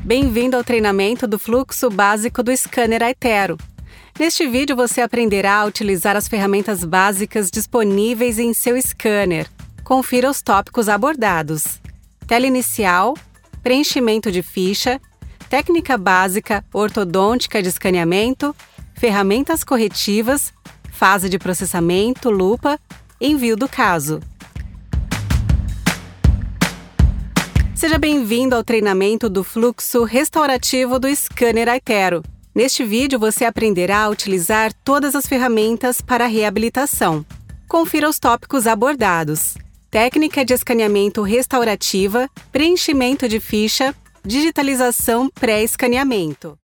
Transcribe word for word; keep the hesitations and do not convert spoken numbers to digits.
Bem-vindo ao treinamento do fluxo básico do Scanner Aitero. Neste vídeo você aprenderá a utilizar as ferramentas básicas disponíveis em seu scanner. Confira os tópicos abordados: tela inicial, preenchimento de ficha, técnica básica ortodôntica de escaneamento, ferramentas corretivas, fase de processamento, lupa, envio do caso. Seja bem-vindo ao treinamento do fluxo restaurativo do Scanner Aitero. Neste vídeo você aprenderá a utilizar todas as ferramentas para a reabilitação. Confira os tópicos abordados: técnica de escaneamento restaurativa, preenchimento de ficha, digitalização pré-escaneamento.